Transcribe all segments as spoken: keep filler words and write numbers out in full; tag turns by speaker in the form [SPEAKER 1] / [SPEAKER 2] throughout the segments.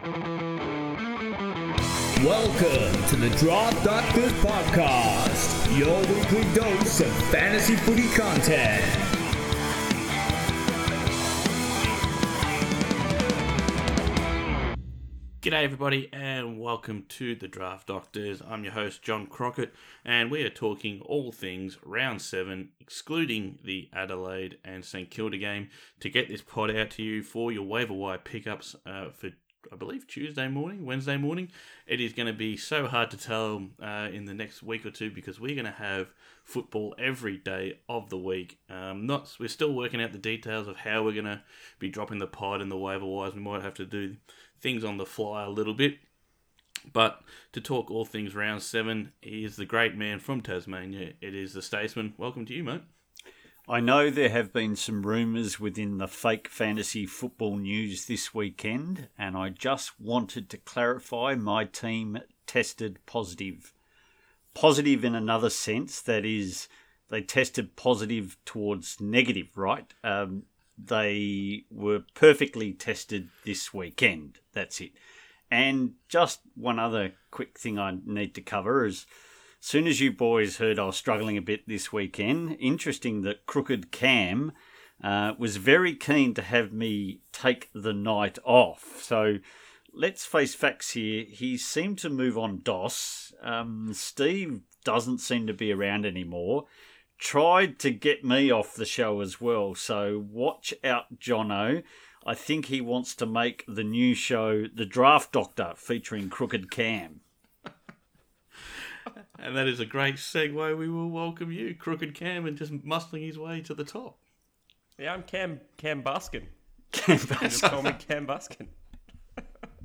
[SPEAKER 1] Welcome to the Draft Doctors Podcast, your weekly dose of fantasy footy content.
[SPEAKER 2] G'day everybody and welcome to the Draft Doctors. I'm your host John Crockett and we are talking all things round seven, excluding the Adelaide and St Kilda game, to get this pod out to you for your waiver wire pickups uh, for I believe Tuesday morning, Wednesday morning. It is going to be so hard to tell uh, in the next week or two because we're going to have football every day of the week. Um, not we're still working out the details of how we're going to be dropping the pod and the waiver wires. We might have to do things on the fly a little bit. But to talk all things round seven is the great man from Tasmania. It is the Statesman. Welcome to you, mate.
[SPEAKER 3] I know there have been some rumours within the fake fantasy football news this weekend, and I just wanted to clarify my team tested positive. Positive in another sense, that is, they tested positive towards negative, right? Um, they were perfectly tested this weekend. That's it. And just one other quick thing I need to cover is, soon as you boys heard I was struggling a bit this weekend, interesting that Crooked Cam uh, was very keen to have me take the night off. So let's face facts here. He seemed to move on D O S. Um, Steve doesn't seem to be around anymore. Tried to get me off the show as well. So watch out, Jono. I think he wants to make the new show The Draft Doctor featuring Crooked Cam.
[SPEAKER 2] And that is a great segue. We will welcome you, Crooked Cam, and just muscling his way to the top.
[SPEAKER 4] Yeah, I'm Cam Cam Buskin.
[SPEAKER 3] Cam
[SPEAKER 4] Buskin. Just call me Cam Buskin. uh,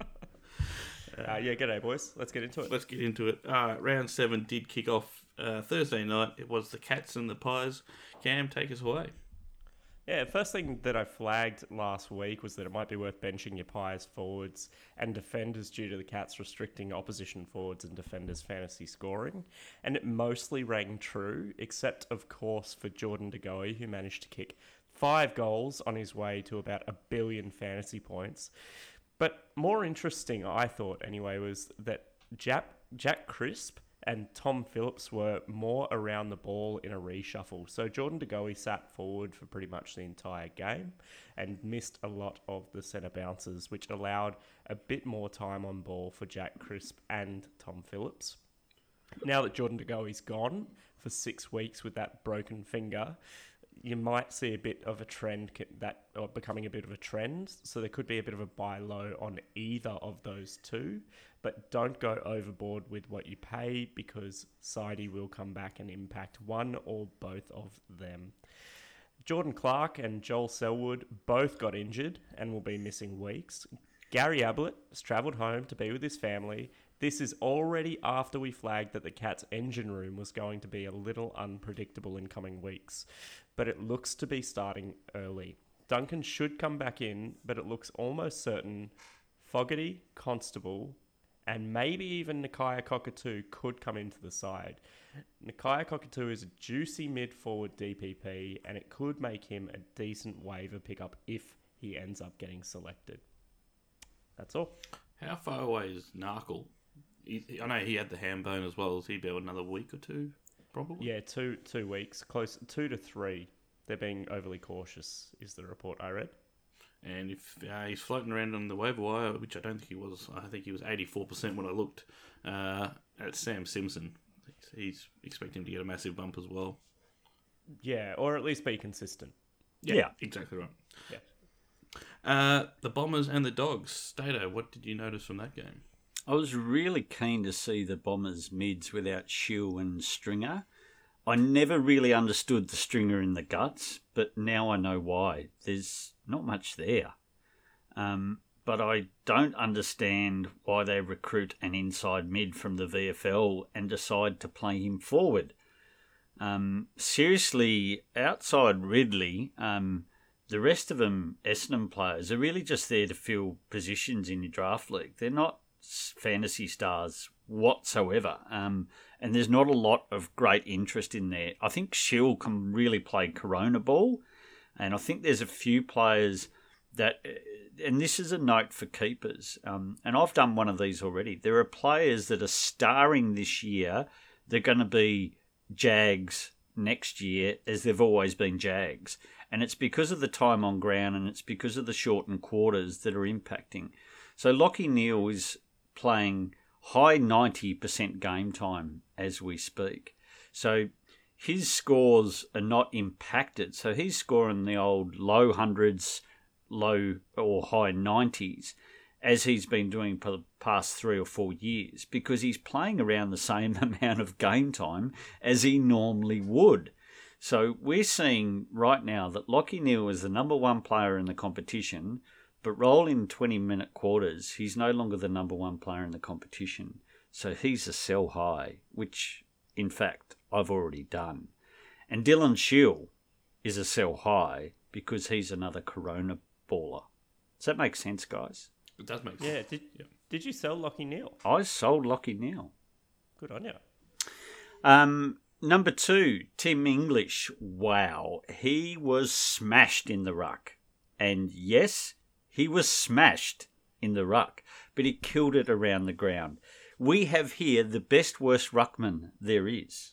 [SPEAKER 4] yeah, g'day, boys. Let's get into it.
[SPEAKER 2] Let's get into it. Uh, round seven did kick off uh, Thursday night. It was the Cats and the Pies. Cam, take us away.
[SPEAKER 4] Yeah, first thing that I flagged last week was that it might be worth benching your Pies forwards and defenders due to the Cats restricting opposition forwards and defenders fantasy scoring. And it mostly rang true, except, of course, for Jordan De Goey, who managed to kick five goals on his way to about a billion fantasy points. But more interesting, I thought anyway, was that Jack, Jack Crisp and Tom Phillips were more around the ball in a reshuffle. So Jordan De Goey sat forward for pretty much the entire game and missed a lot of the centre bounces, which allowed a bit more time on ball for Jack Crisp and Tom Phillips. Now that Jordan De Goey's gone for six weeks with that broken finger, you might see a bit of a trend that or becoming a bit of a trend. So there could be a bit of a buy low on either of those two, but don't go overboard with what you pay because Sidey will come back and impact one or both of them. Jordan Clark and Joel Selwood both got injured and will be missing weeks. Gary Ablett has travelled home to be with his family. This is already after we flagged that the Cats' engine room was going to be a little unpredictable in coming weeks, but it looks to be starting early. Duncan should come back in, but it looks almost certain Fogarty, Constable, and maybe even Nakia Cockatoo could come into the side. Nakia Cockatoo is a juicy mid-forward D P P, and it could make him a decent waiver pickup if he ends up getting selected. That's all.
[SPEAKER 2] How far away is Narkle? He, I know he had the ham bone as well. Is he about another week or two, probably?
[SPEAKER 4] Yeah, two two weeks, close two to three. They're being overly cautious, is the report I read.
[SPEAKER 2] And if uh, he's floating around on the waiver wire, which I don't think he was, I think he was eighty-four percent when I looked uh, at Sam Simpson. He's expecting to get a massive bump as well.
[SPEAKER 4] Yeah, or at least be consistent.
[SPEAKER 2] Yeah, yeah. Exactly right.
[SPEAKER 4] Yeah.
[SPEAKER 2] Uh, the Bombers and the Dogs. Stato, what did you notice from that game?
[SPEAKER 3] I was really keen to see the Bombers mids without Shiel and Stringer. I never really understood the Stringer in the guts, but now I know why. There's not much there. Um, but I don't understand why they recruit an inside mid from the V F L and decide to play him forward. Um, seriously, outside Ridley, um, the rest of them, Essendon players, are really just there to fill positions in your draft league. They're not fantasy stars whatsoever. Um, and there's not a lot of great interest in there. I think Shiel can really play Corona ball. And I think there's a few players that, and this is a note for keepers, um, and I've done one of these already. There are players that are starring this year. They're going to be Jags next year, as they've always been Jags. And it's because of the time on ground, and it's because of the shortened quarters that are impacting. So Lachie Neale is playing high ninety percent game time as we speak. So his scores are not impacted. So he's scoring the old low hundreds, low or high nineties, as he's been doing for the past three or four years, because he's playing around the same amount of game time as he normally would. So we're seeing right now that Lachie Neale is the number one player in the competition, but roll in twenty-minute quarters, he's no longer the number one player in the competition. So he's a sell high, which, in fact, I've already done. And Dylan Shiel is a sell high because he's another Corona baller. Does that make sense, guys?
[SPEAKER 2] It does make sense.
[SPEAKER 4] Yeah. Did yeah. Did you sell Lachie Neale?
[SPEAKER 3] I sold Lachie Neale.
[SPEAKER 4] Good on you.
[SPEAKER 3] Um, number two, Tim English. Wow, he was smashed in the ruck. And yes, he was smashed in the ruck, but he killed it around the ground. We have here the best worst ruckman there is.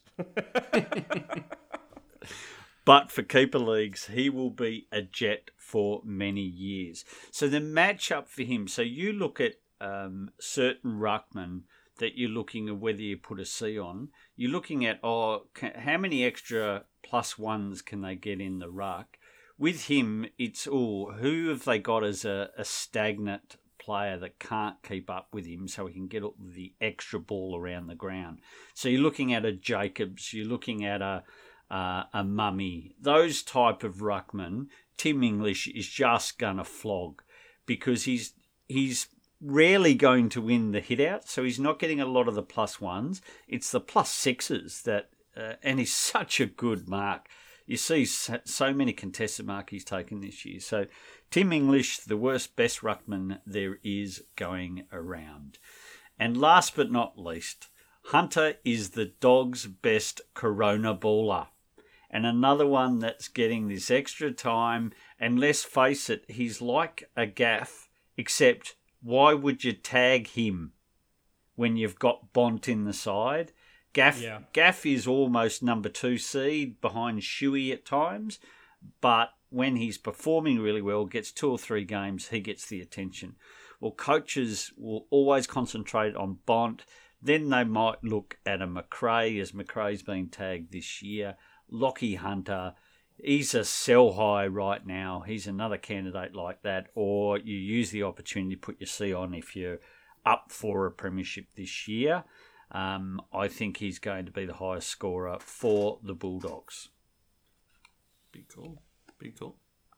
[SPEAKER 3] But for keeper leagues, he will be a jet for many years. So the matchup for him, so you look at um, certain ruckmen that you're looking at whether you put a C on, you're looking at, oh, can, how many extra plus ones can they get in the ruck? With him, it's, oh, who have they got as a, a stagnant player that can't keep up with him so he can get the extra ball around the ground? So you're looking at a Jacobs, you're looking at a uh, a Mummy, those type of ruckmen. Tim English is just going to flog because he's he's rarely going to win the hit out, so he's not getting a lot of the plus ones. It's the plus sixes that, uh, and he's such a good mark. You see so many contested mark he's taken this year. So Tim English, the worst, best ruckman there is going around. And last but not least, Hunter is the dog's best Corona baller. And another one that's getting this extra time. And let's face it, he's like a Gaff, except why would you tag him when you've got Bont in the side? Gaff, yeah. Gaff is almost number two seed behind Shuey at times, but when he's performing really well, gets two or three games, he gets the attention. Well, coaches will always concentrate on Bont. Then they might look at a McRae, as McRae's been tagged this year. Lachie Hunter, he's a sell high right now. He's another candidate like that. Or you use the opportunity to put your C on if you're up for a premiership this year. Um, I think he's going to be the highest scorer for the Bulldogs.
[SPEAKER 2] Big call. Big call.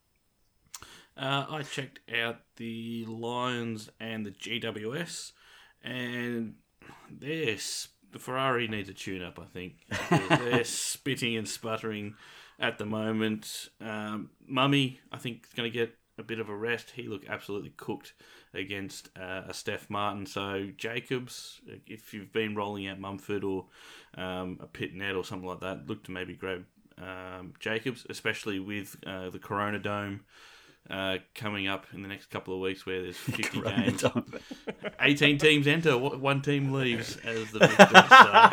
[SPEAKER 2] Uh, I checked out the Lions and the G W S, and they're, the Ferrari needs a tune-up, I think. They're spitting and sputtering at the moment. Um, Mummy, I think, is going to get a bit of a rest. He looked absolutely cooked against uh, a Steph Martin. So Jacobs, if you've been rolling out Mumford or um, a Pitnet or something like that, look to maybe grab um, Jacobs, especially with uh, the Corona Dome uh, coming up in the next couple of weeks where there's fifty games. eighteen teams enter, one team leaves as the victor.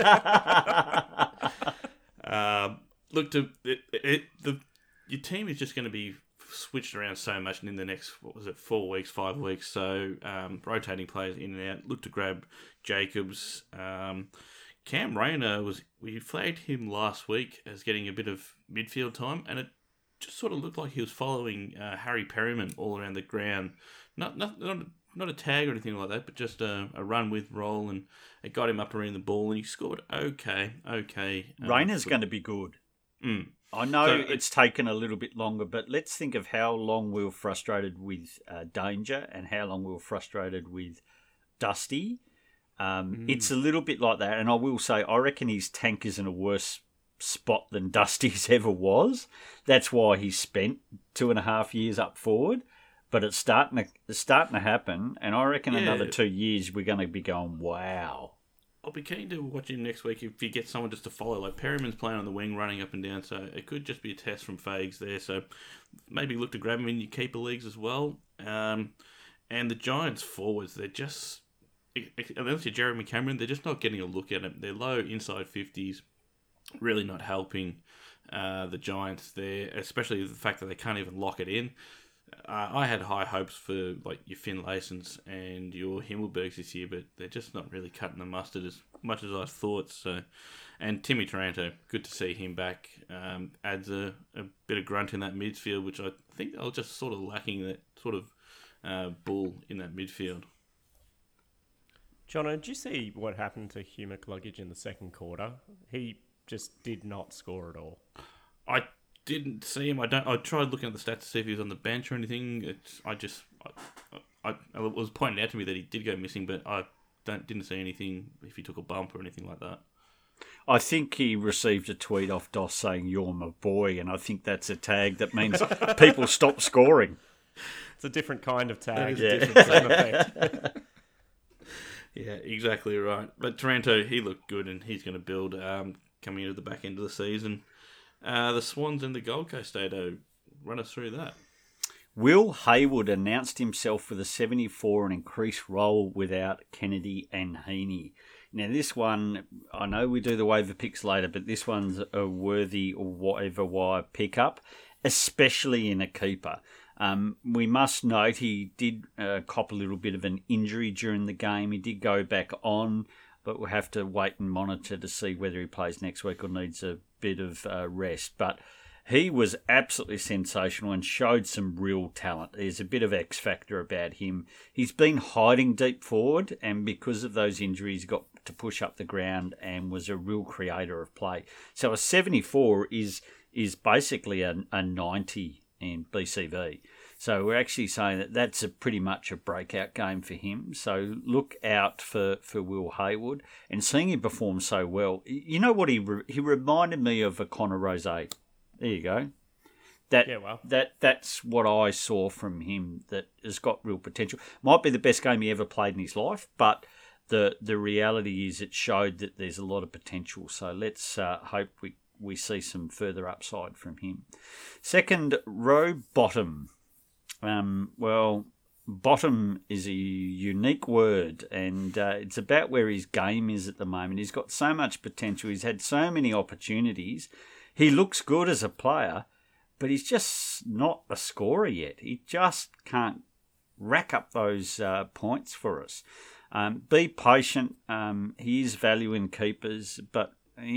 [SPEAKER 2] So, uh, look, to it, it, the your team is just going to be switched around so much in the next, what was it, four weeks, five weeks. So um, rotating players in and out. Look to grab Jacobs. Um, Cam Rayner, was we flagged him last week as getting a bit of midfield time, and it just sort of looked like he was following uh, Harry Perryman all around the ground. Not not not, not a tag or anything like that, but just a, a run with roll, and it got him up around the ball, and he scored okay, okay. Um,
[SPEAKER 3] Rayner's going to be good.
[SPEAKER 2] Mm.
[SPEAKER 3] I know
[SPEAKER 2] so
[SPEAKER 3] it's taken a little bit longer, but let's think of how long we were frustrated with uh, Danger and how long we were frustrated with Dusty. Um, mm. It's a little bit like that, and I will say I reckon his tank is in a worse spot than Dusty's ever was. That's why he spent two and a half years up forward, but it's starting to, it's starting to happen, and I reckon yeah. another two years we're going to be going, wow.
[SPEAKER 2] I'll be keen to watch him next week if you get someone just to follow. Like Perryman's playing on the wing, running up and down, so it could just be a test from Fags there. So maybe look to grab him in your keeper leagues as well. Um, and the Giants forwards, they're just, unless you're Jeremy Cameron, they're just not getting a look at it. They're low inside fifties, really not helping uh, the Giants there, especially the fact that they can't even lock it in. Uh, I had high hopes for like your Finlaysons and your Himmelbergs this year, but they're just not really cutting the mustard as much as I thought. So, and Timmy Taranto, good to see him back. Um, adds a, a bit of grunt in that midfield, which I think they were just sort of lacking that sort of uh, bull in that midfield.
[SPEAKER 4] John, did you see what happened to Hugh McLuggage in the second quarter? He just did not score at all.
[SPEAKER 2] I didn't see him. I don't. I tried looking at the stats to see if he was on the bench or anything. It's. I just. I, I, I it was pointed out to me that he did go missing, but I don't didn't see anything if he took a bump or anything like that.
[SPEAKER 3] I think he received a tweet off Doss saying "You're my boy," and I think that's a tag that means people stop scoring.
[SPEAKER 4] It's a different kind of tag.
[SPEAKER 2] Yeah.
[SPEAKER 4] Different same effect.
[SPEAKER 2] Yeah, exactly right. But Taranto, he looked good, and he's going to build um, coming into the back end of the season. Uh, the Swans and the Gold Coast Ado, run us through that.
[SPEAKER 3] Will Hayward announced himself for the seventy-four and increased role without Kennedy and Heaney. Now this one, I know we do the waiver picks later, but this one's a worthy waiver wire pickup, especially in a keeper. Um, we must note he did uh, cop a little bit of an injury during the game. He did go back on, but we'll have to wait and monitor to see whether he plays next week or needs a bit of uh, rest. But he was absolutely sensational and showed some real talent. There's a bit of X factor about him. He's been hiding deep forward, and because of those injuries, got to push up the ground and was a real creator of play. So a seventy-four is is basically a, a ninety in B C V. So we're actually saying that that's a pretty much a breakout game for him. So look out for, for Will Hayward. And seeing him perform so well, you know what, he re- he reminded me of a Connor Rosé. There you go. That,
[SPEAKER 4] yeah, well.
[SPEAKER 3] that That's what I saw from him that has got real potential. Might be the best game he ever played in his life, but the the reality is it showed that there's a lot of potential. So let's uh, hope we, we see some further upside from him. Second, row bottom. Um, well, bottom is a unique word, and uh, it's about where his game is at the moment. He's got so much potential. He's had so many opportunities. He looks good as a player, but he's just not a scorer yet. He just can't rack up those uh, points for us. Um, be patient. Um, he is value in keepers, but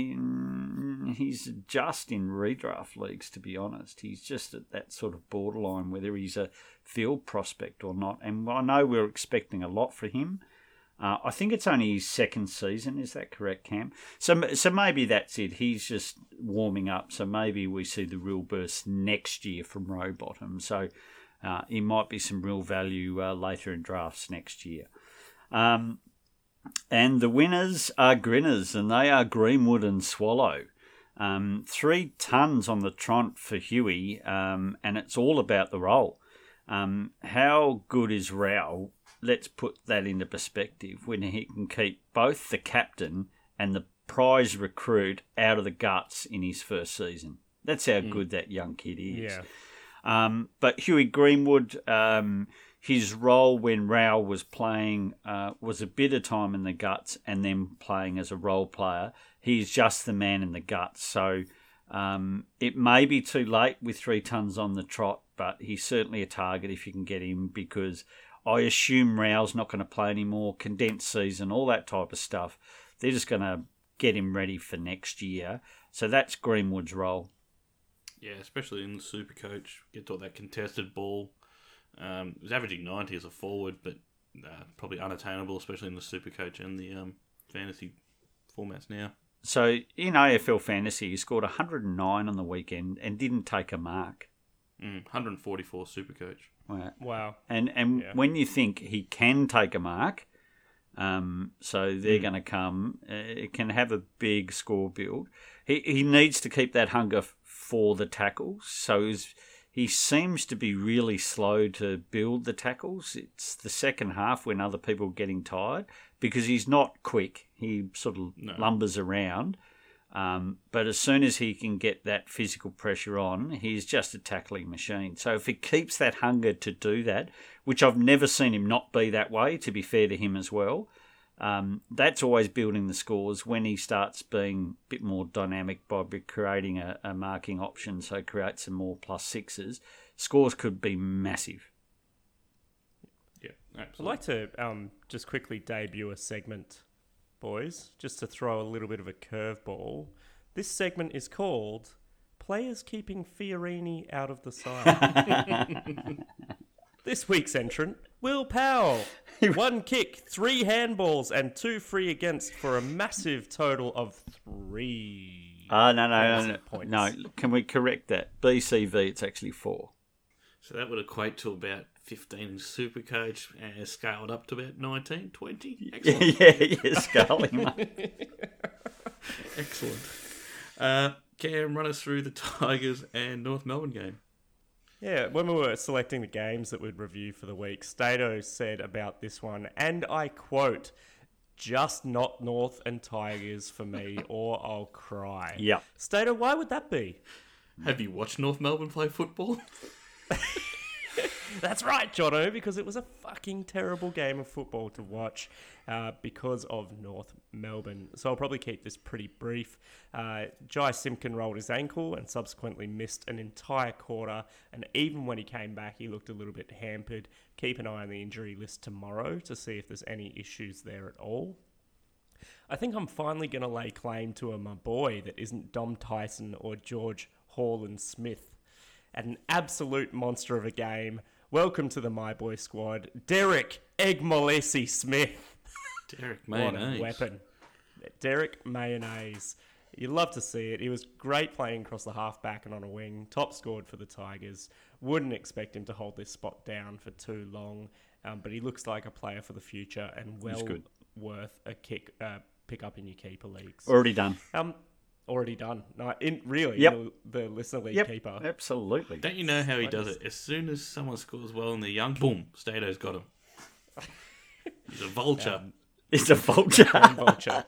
[SPEAKER 3] in, he's just in redraft leagues, to be honest. He's just at that sort of borderline, whether he's a field prospect or not. And I know we're expecting a lot for him. Uh, I think it's only his second season. Is that correct, Cam? So, so maybe that's it. He's just warming up. So maybe we see the real burst next year from row bottom. So uh, he might be some real value uh, later in drafts next year. Um, and the winners are Grinners, and they are Greenwood and Swallow. Um, three tons on the trot for Huey, um, and it's all about the role. Um, how good is Rao? Let's put that into perspective when he can keep both the captain and the prize recruit out of the guts in his first season. That's how mm. good that young kid is.
[SPEAKER 4] Yeah.
[SPEAKER 3] Um, but Huey Greenwood, um, his role when Rao was playing uh, was a bit of time in the guts and then playing as a role player. He's just the man in the guts. So um, it may be too late with three tons on the trot, but he's certainly a target if you can get him, because I assume Rao's not going to play anymore, condensed season, all that type of stuff. They're just going to get him ready for next year. So that's Greenwood's role.
[SPEAKER 2] Yeah, especially in the Supercoach. Get all that contested ball. Um, he was averaging ninety as a forward, but uh, probably unattainable, especially in the Supercoach and the um, fantasy formats now.
[SPEAKER 3] So in A F L Fantasy, he scored one hundred nine on the weekend and didn't take a mark.
[SPEAKER 2] Mm, one hundred forty-four Supercoach.
[SPEAKER 3] Wow.
[SPEAKER 4] Wow.
[SPEAKER 3] And and
[SPEAKER 4] yeah.
[SPEAKER 3] when you think he can take a mark, um, so they're mm. going to come, uh, it can have a big score build. He he needs to keep that hunger f- for the tackles. So he's, he seems to be really slow to build the tackles. It's the second half when other people are getting tired, because he's not quick. He sort of no. lumbers around. Um, but as soon as he can get that physical pressure on, he's just a tackling machine. So if he keeps that hunger to do that, which I've never seen him not be that way, to be fair to him as well, um, that's always building the scores when he starts being a bit more dynamic by creating a, a marking option, so create some more plus sixes. Scores could be massive.
[SPEAKER 2] Yeah,
[SPEAKER 4] I'd
[SPEAKER 2] absolutely.
[SPEAKER 4] like to um, just quickly debut a segment, boys, just to throw a little bit of a curveball. This segment is called Players Keeping Fiorini Out of the Side. This week's entrant, Will Powell. One kick, three handballs, and two free against for a massive total of three.
[SPEAKER 3] Ah, uh, no, no, no, no.
[SPEAKER 4] Points.
[SPEAKER 3] No, can we correct that? B C V, it's actually four.
[SPEAKER 2] So that would equate to about fifteen in Supercoach and scaled up to about nineteen, twenty. Excellent.
[SPEAKER 3] yeah, yeah, scaling, mate.
[SPEAKER 2] Excellent. Uh, Cam, run us through the Tigers and North Melbourne game.
[SPEAKER 4] Yeah, when we were selecting the games that we'd review for the week, Stato said about this one, and I quote, "Just not North and Tigers for me, or I'll cry."
[SPEAKER 3] Yeah.
[SPEAKER 4] Stato, why would that be?
[SPEAKER 2] Have you watched North Melbourne play football?
[SPEAKER 4] That's right, Jono, because it was a fucking terrible game of football to watch uh, because of North Melbourne. So I'll probably keep this pretty brief. Uh, Jai Simpkin rolled his ankle and subsequently missed an entire quarter. And even when he came back, he looked a little bit hampered. Keep an eye on the injury list tomorrow to see if there's any issues there at all. I think I'm finally going to lay claim to a my boy that isn't Dom Tyson or George Haaland Smith. At an absolute monster of a game, welcome to the My Boy squad, Derek Egg Molesi Smith.
[SPEAKER 2] Derek
[SPEAKER 4] What
[SPEAKER 2] Mayonnaise.
[SPEAKER 4] a weapon. Derek Mayonnaise. You love to see it. He was great playing across the halfback and on a wing. Top scored for the Tigers. Wouldn't expect him to hold this spot down for too long, um, but he looks like a player for the future and well
[SPEAKER 3] good.
[SPEAKER 4] worth a kick uh, pick up in your keeper leagues.
[SPEAKER 3] Already done.
[SPEAKER 4] Um, already done. No, in really,
[SPEAKER 3] Yep.
[SPEAKER 4] the, the listener league
[SPEAKER 3] Yep,
[SPEAKER 4] keeper.
[SPEAKER 3] absolutely.
[SPEAKER 2] Don't you know how he
[SPEAKER 4] What
[SPEAKER 2] does
[SPEAKER 4] is-
[SPEAKER 2] it? As soon as someone scores well and they're young, boom, Stato's got him. He's a vulture.
[SPEAKER 4] Um,
[SPEAKER 3] It's a vulture.
[SPEAKER 4] and Vulture.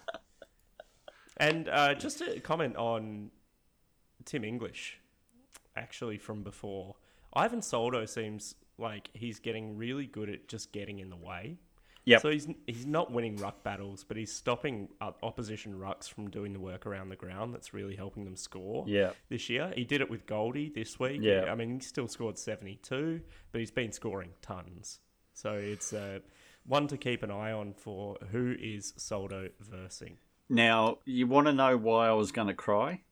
[SPEAKER 4] And uh, just to comment on Tim English, actually from before, Ivan Soldo seems like he's getting really good at just getting in the way.
[SPEAKER 3] Yep.
[SPEAKER 4] So he's he's not winning ruck battles, but he's stopping uh, opposition rucks from doing the work around the ground. That's really helping them score.
[SPEAKER 3] Yeah.
[SPEAKER 4] This year, he did it with Goldie this week.
[SPEAKER 3] Yeah.
[SPEAKER 4] I mean, he still scored seventy-two, but he's been scoring tons. So it's uh, one to keep an eye on for who is Soldo versing.
[SPEAKER 3] Now, you want to know why I was going to cry?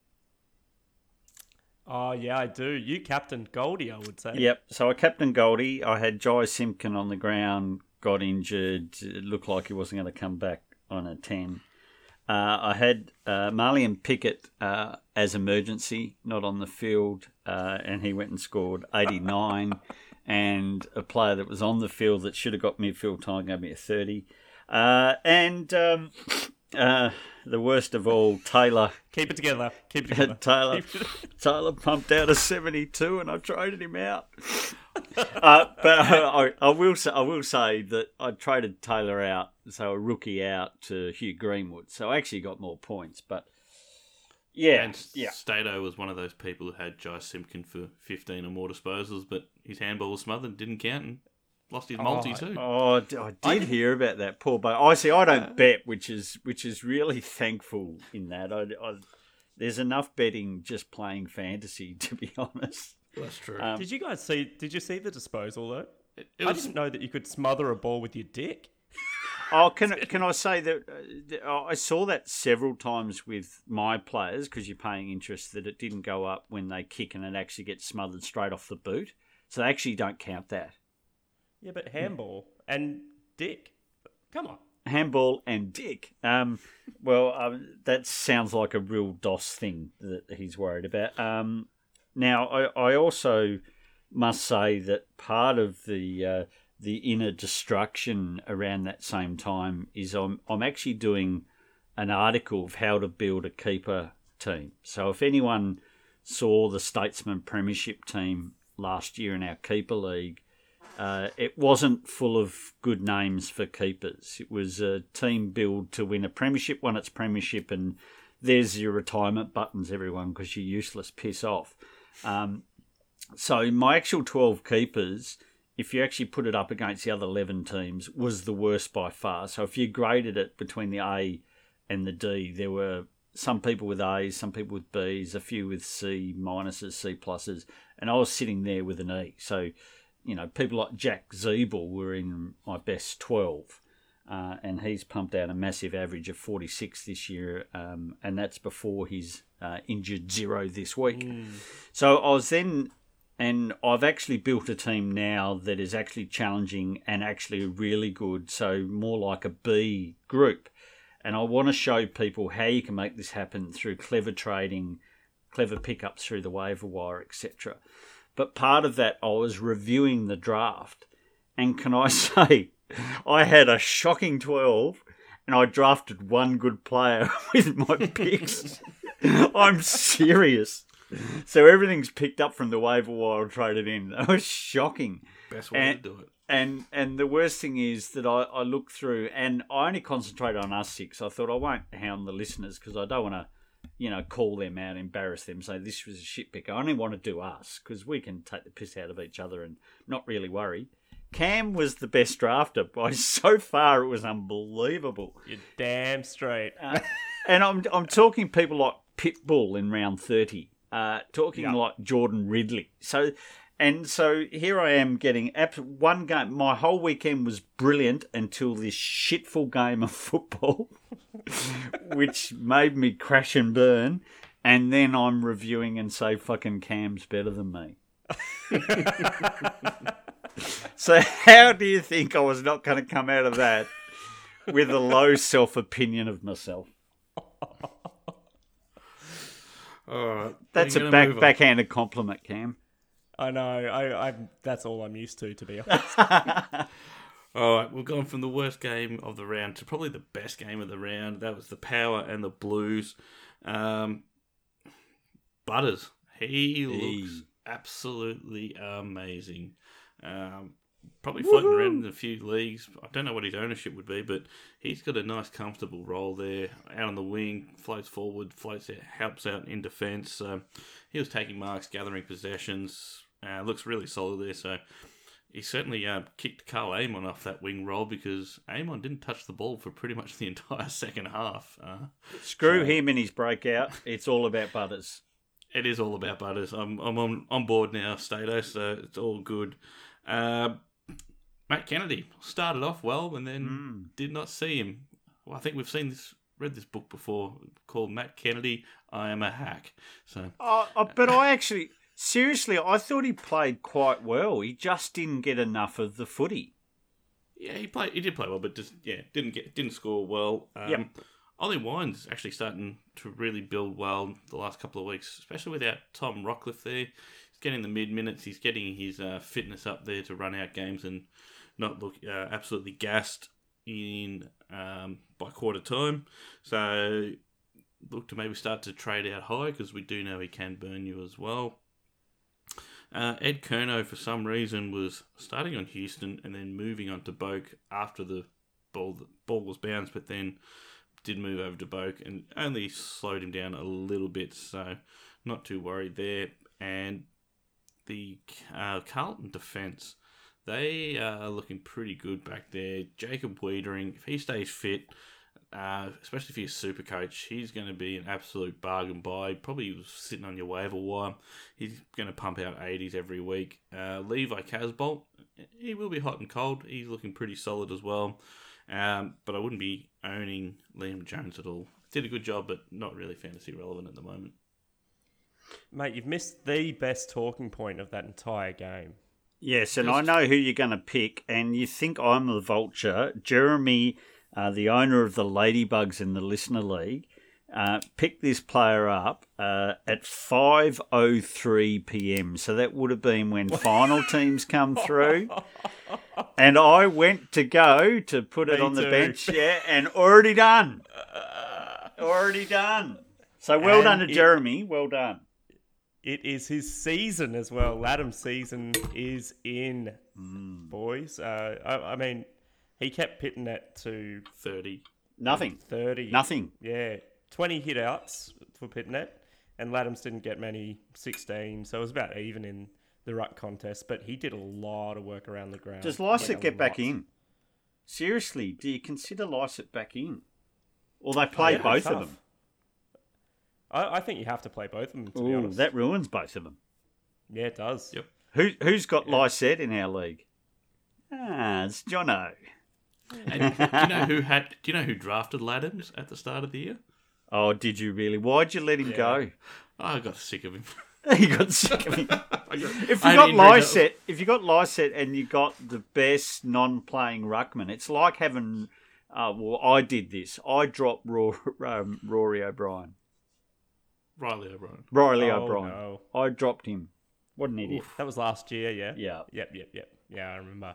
[SPEAKER 4] Oh, yeah, I do. You captained Goldie, I would say.
[SPEAKER 3] Yep. So I captained Goldie. I had Jai Simpkin on the ground, got injured. It looked like he wasn't going to come back on a ten. Uh, I had uh, Marlian Pickett uh, as emergency, not on the field, uh, and he went and scored eighty-nine. And a player that was on the field that should have got midfield time gave me a thirty. Uh, and um, uh, the worst of all, Taylor.
[SPEAKER 4] Keep it together. Keep it together.
[SPEAKER 3] Taylor,
[SPEAKER 4] Keep it-
[SPEAKER 3] Taylor pumped out a seventy-two, and I traded him out. uh, but I, I will say, I will say that I traded Taylor out, so a rookie out to Hugh Greenwood. So I actually got more points. But yeah,
[SPEAKER 2] And
[SPEAKER 3] yeah,
[SPEAKER 2] Stato was one of those people who had Jai Simpkin for fifteen or more disposals, but his handball was smothered, didn't count, and lost his multi too.
[SPEAKER 3] oh, I d- I did hear about that poor boy. I see. I don't bet, which is which is really thankful in that. I, I, there's enough betting just playing fantasy, to be honest.
[SPEAKER 2] That's true.
[SPEAKER 3] Um,
[SPEAKER 4] Did you guys see? Did you see the disposal though?
[SPEAKER 2] it, it
[SPEAKER 4] I
[SPEAKER 2] was,
[SPEAKER 4] didn't know that you could smother a ball with your dick.
[SPEAKER 3] Oh, can can I say that uh, I saw that several times with my players because you're paying interest that it didn't go up when they kick and it actually gets smothered straight off the boot. So they actually don't count that.
[SPEAKER 4] Yeah, but handball and dick. Come on.
[SPEAKER 3] Handball and dick. Um, well, um, that sounds like a real DOS thing that he's worried about. Um, now, I, I also must say that part of the uh, the inner destruction around that same time is I'm I'm actually doing an article of how to build a keeper team. So if anyone saw the Statesman Premiership team last year in our keeper league, uh, it wasn't full of good names for keepers. It was a team build to win a premiership, won its premiership, and there's your retirement buttons, everyone, because you're useless. Piss off. Um, so my actual twelve keepers, if you actually put it up against the other eleven teams, was the worst by far. So if you graded it between the A and the D, there were some people with A's, some people with B's, a few with C minuses, C pluses, and I was sitting there with an E. So, you know, people like Jack Zeeble were in my best twelve, uh, and he's pumped out a massive average of forty-six this year, um, and that's before his uh, injured zero this week. Mm. So I was then, and I've actually built a team now that is actually challenging and actually really good, so more like a B group. And I want to show people how you can make this happen through clever trading, clever pickups through the waiver wire, et cetera. But part of that, I was reviewing the draft. And can I say, I had a shocking twelve and I drafted one good player with my picks. I'm serious. So everything's picked up from the waiver wire and traded in. That was shocking.
[SPEAKER 2] Best way
[SPEAKER 3] and,
[SPEAKER 2] to do it.
[SPEAKER 3] And and the worst thing is that I, I look through, and I only concentrate on us six. I thought I won't hound the listeners because I don't want to, you know, call them out, embarrass them, say this was a shit pick. I only want to do us because we can take the piss out of each other and not really worry. Cam was the best drafter by so far. It was unbelievable.
[SPEAKER 4] You're damn straight.
[SPEAKER 3] Uh, and I'm I'm talking people like Pitbull in round thirty, uh, talking
[SPEAKER 4] Yeah.
[SPEAKER 3] like Jordan Ridley. So. And so here I am getting one game. My whole weekend was brilliant until this shitful game of football, which made me crash and burn. And then I'm reviewing and say, fucking Cam's better than me. So how do you think I was not going to come out of that with a low self-opinion of myself?
[SPEAKER 2] All right.
[SPEAKER 3] That's a back, backhanded compliment, Cam.
[SPEAKER 4] I know. I, I'm. That's all I'm used to, to be honest.
[SPEAKER 2] All right, we've gone from the worst game of the round to probably the best game of the round. That was the Power and the Blues. Um, Butters, he looks absolutely amazing. Um, probably floating Woo-hoo! around in a few leagues. I don't know what his ownership would be, but he's got a nice, comfortable role there. Out on the wing, floats forward, floats out, helps out in defence. So he was taking marks, gathering possessions. Uh, looks really solid there. So he certainly uh, kicked Carl Amon off that wing role because Amon didn't touch the ball for pretty much the entire second half. Uh,
[SPEAKER 3] Screw so, him and his breakout. It's all about Butters.
[SPEAKER 2] It is all about Butters. I'm I'm on, on board now, Stato, so it's all good. Uh, Matt Kennedy started off well and then mm. did not see him. Well, I think we've seen this, read this book before called Matt Kennedy, I Am a Hack. So,
[SPEAKER 3] uh, uh, But I actually... Seriously, I thought he played quite well. He just didn't get enough of the footy.
[SPEAKER 2] Yeah, he played. He did play well, but just yeah, didn't get didn't score well. Um, yep. Ollie Wine's actually starting to really build well the last couple of weeks, especially without Tom Rockcliffe there. He's getting the mid minutes. He's getting his uh, fitness up there to run out games and not look uh, absolutely gassed in um, by quarter time. So look to maybe start to trade out high because we do know he can burn you as well. Uh, Ed Curnow, for some reason, was starting on Houston and then moving on to Boak after the ball the ball was bounced, but then did move over to Boak and only slowed him down a little bit, so not too worried there. And the uh, Carlton defence, they are looking pretty good back there. Jacob Wiedering, if he stays fit, Uh, especially if you're a super coach, he's going to be an absolute bargain buy. Probably sitting on your waiver wire. He's going to pump out eighties every week. Uh, Levi Casbolt, he will be hot and cold. He's looking pretty solid as well. Um, but I wouldn't be owning Liam Jones at all. Did a good job, but not really fantasy relevant at the moment.
[SPEAKER 4] Mate, you've missed the best talking point of that entire game.
[SPEAKER 3] Yes, and Just... I know who you're going to pick, and you think I'm the vulture. Jeremy... Uh, the owner of the Ladybugs in the Listener League, uh, picked this player up uh, at five oh three p.m. So that would have been when final teams come through. And I went to go to put it Me on the too. bench, yeah, and already done. Already done. So well and done to it, Jeremy. Well done.
[SPEAKER 4] It is his season as well. Ladham's season is in, mm. boys. Uh, I, I mean... He kept pitting it to
[SPEAKER 2] thirty.
[SPEAKER 3] Nothing.
[SPEAKER 4] thirty.
[SPEAKER 3] Nothing.
[SPEAKER 4] Yeah. twenty hit outs for Pitnet, and Laddams didn't get many, sixteen, so it was about even in the ruck contest, but he did a lot of work around the ground.
[SPEAKER 3] Does Lysett
[SPEAKER 4] Like,
[SPEAKER 3] get
[SPEAKER 4] a
[SPEAKER 3] back
[SPEAKER 4] lot.
[SPEAKER 3] in? Seriously, do you consider Lysett back in? Or they play
[SPEAKER 4] Yeah,
[SPEAKER 3] both
[SPEAKER 4] tough.
[SPEAKER 3] of them?
[SPEAKER 4] I, I think you have to play both of them, to be
[SPEAKER 3] Ooh,
[SPEAKER 4] honest.
[SPEAKER 3] that ruins both of them.
[SPEAKER 4] Yeah, it does.
[SPEAKER 2] Yep.
[SPEAKER 3] Who, who's got Lysett in our league? Ah, it's Jono.
[SPEAKER 2] And do you know who had? Do you know who drafted Laddams at the start of the year?
[SPEAKER 3] Oh, did you really? Why'd you let him
[SPEAKER 4] Yeah.
[SPEAKER 3] go?
[SPEAKER 2] Oh, I got sick of him.
[SPEAKER 3] You got sick of him.
[SPEAKER 2] I got,
[SPEAKER 3] If
[SPEAKER 2] I
[SPEAKER 3] you
[SPEAKER 2] had
[SPEAKER 3] got
[SPEAKER 2] injuries that-
[SPEAKER 3] Lysett, if you got Lysett and you got the best non-playing ruckman, it's like having. Uh, well, I did this. I dropped Rory, um, Rory O'Brien,
[SPEAKER 2] Riley O'Brien.
[SPEAKER 3] Riley
[SPEAKER 4] Oh,
[SPEAKER 3] O'Brien.
[SPEAKER 4] no.
[SPEAKER 3] I dropped him. What an idiot!
[SPEAKER 4] That was last year, yeah?
[SPEAKER 3] Yeah.
[SPEAKER 4] Yep, yep, yep. Yeah, I remember.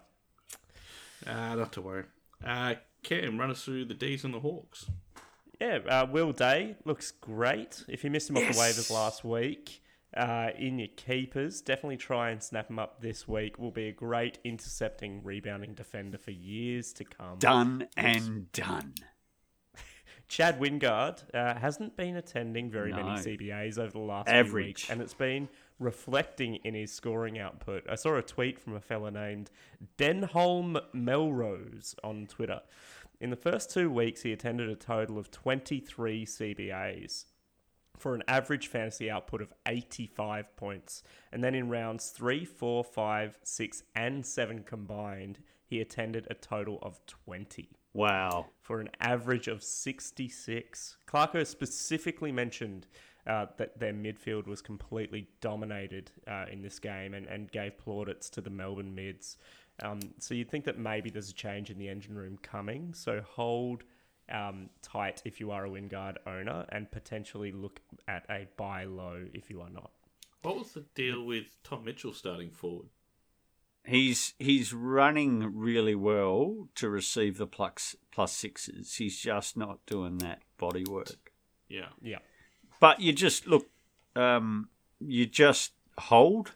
[SPEAKER 2] Ah, not to worry. Uh, Cam, run us through the D's and the Hawks.
[SPEAKER 4] Yeah, uh, Will Day looks great. If you missed him off the
[SPEAKER 3] Yes.
[SPEAKER 4] waivers last week, uh, in your keepers, definitely try and snap him up this week. Will be a great intercepting, rebounding defender for years to come.
[SPEAKER 3] Done and done.
[SPEAKER 4] Chad Wingard uh, hasn't been attending very
[SPEAKER 3] No.
[SPEAKER 4] many C B As over the last few
[SPEAKER 3] Average.
[SPEAKER 4] weeks, and it's been reflecting in his scoring output. I saw a tweet from a fella named Denholm Melrose on Twitter. In the first two weeks, he attended a total of twenty-three C B As for an average fantasy output of eighty-five points. And then in rounds three, four, five, six, and seven combined, he attended a total of twenty
[SPEAKER 3] Wow.
[SPEAKER 4] for an average of sixty-six. Clarko specifically mentioned uh, that their midfield was completely dominated uh, in this game and, and gave plaudits to the Melbourne mids. Um, so you'd think that maybe there's a change in the engine room coming. So hold um, tight if you are a Wingard owner and potentially look at a buy low if you are not.
[SPEAKER 2] What was the deal with Tom Mitchell starting forward?
[SPEAKER 3] He's he's running really well to receive the plus plus sixes. He's just not doing that body work.
[SPEAKER 2] Yeah.
[SPEAKER 4] Yeah.
[SPEAKER 3] But you just look, um, you just hold.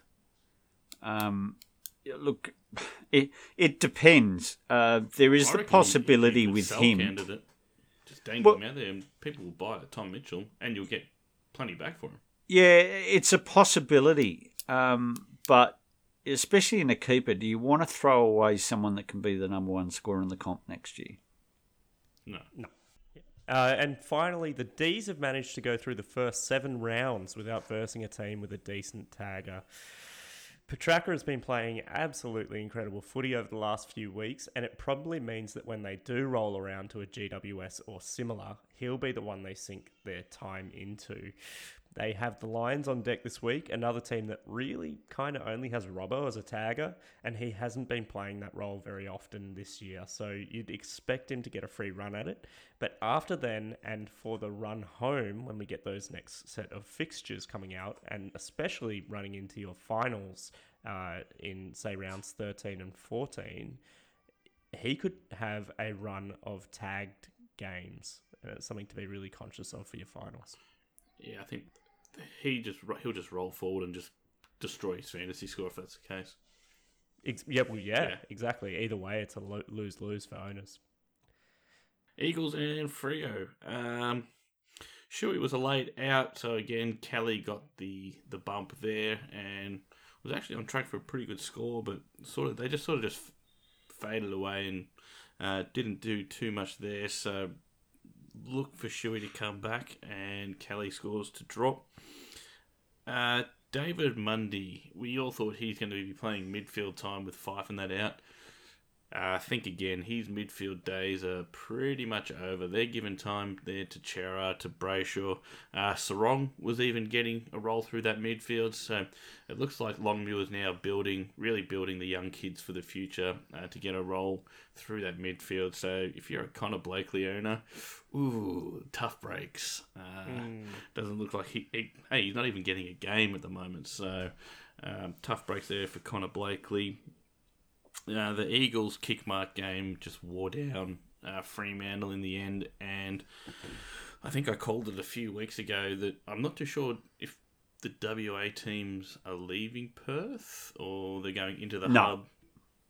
[SPEAKER 3] Um, look, it it depends. Uh, there is
[SPEAKER 2] I
[SPEAKER 3] the
[SPEAKER 2] reckon
[SPEAKER 3] possibility
[SPEAKER 2] you could
[SPEAKER 3] with
[SPEAKER 2] sell
[SPEAKER 3] him.
[SPEAKER 2] Candidate, just dangle
[SPEAKER 3] Well-
[SPEAKER 2] him out there, and people will buy it, Tom Mitchell, and you'll get plenty back for him.
[SPEAKER 3] Yeah, it's a possibility. Um, but especially in a keeper, do you want to throw away someone that can be the number one scorer in the comp next year?
[SPEAKER 2] No.
[SPEAKER 4] Uh, and finally, the Ds have managed to go through the first seven rounds without versing a team with a decent tagger. Petraka has been playing absolutely incredible footy over the last few weeks, and it probably means that when they do roll around to a G W S or similar, he'll be the one they sink their time into. They have the Lions on deck this week, another team that really kind of only has Robbo as a tagger, and he hasn't been playing that role very often this year, so you'd expect him to get a free run at it. But after then, and for the run home, when we get those next set of fixtures coming out, and especially running into your finals uh, in, say, rounds thirteen and fourteen, he could have a run of tagged games. And it's something to be really conscious of for your finals.
[SPEAKER 2] Yeah, I think he just he'll just roll forward and just destroy his fantasy score if that's the case.
[SPEAKER 4] Ex- yeah, well, yeah,
[SPEAKER 2] Yeah.
[SPEAKER 4] exactly. Either way, it's a lo- lose-lose for owners.
[SPEAKER 2] Eagles and Freo. Um, Shuey was a late out, so again, Kelly got the, the bump there and was actually on track for a pretty good score, but sort of they just sort of just faded away and uh, didn't do too much there. So look for Shuey to come back and Kelly scores to drop. Uh, David Mundy, we all thought he's going to be playing midfield time with Fife and that out. Uh, I think, again, his midfield days are pretty much over. They're giving time there to Chera, to Brayshaw. Uh, Sarong was even getting a roll through that midfield. So it looks like Longmuir is now building, really building the young kids for the future uh, to get a roll through that midfield. So if you're a Connor Blakely owner, ooh, tough breaks. Uh,
[SPEAKER 4] Mm.
[SPEAKER 2] Doesn't look like he, he... Hey, he's not even getting a game at the moment. So um, tough breaks there for Connor Blakely. Uh, the Eagles kick mark game just wore down uh, Fremantle in the end, and I think I called it a few weeks ago that I'm not too sure if the W A teams are leaving Perth or they're going into the
[SPEAKER 3] No.
[SPEAKER 2] hub.